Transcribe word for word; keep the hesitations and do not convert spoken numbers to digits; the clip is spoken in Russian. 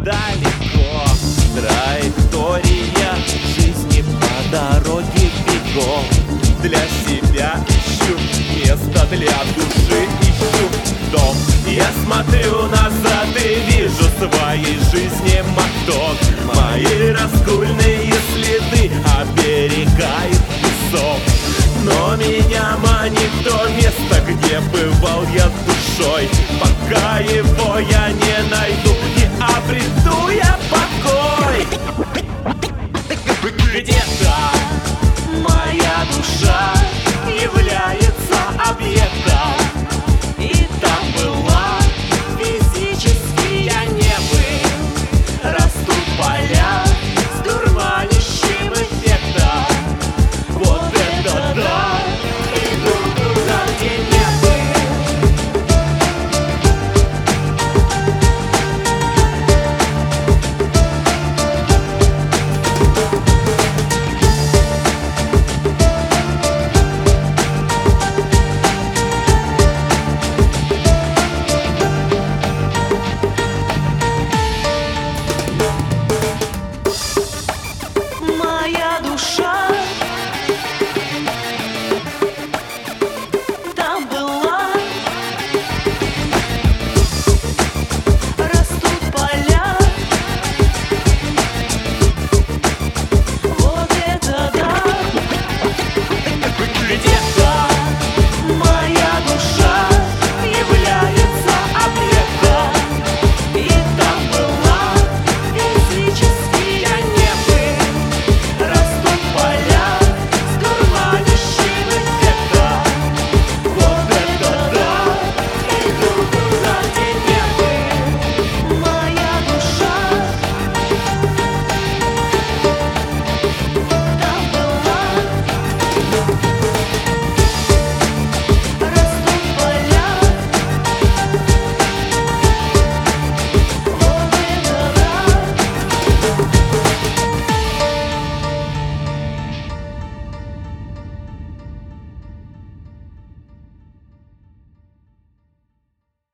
далеко. Траектория жизни по дороге бегом. Для себя ищу место, для души ищу дом. Я смотрю назад и вижу своей жизни моток. Мои раскульные следы оберегают песок. Но меня манит то место, где бывал я с душой. Пока его я не найду, не обрету я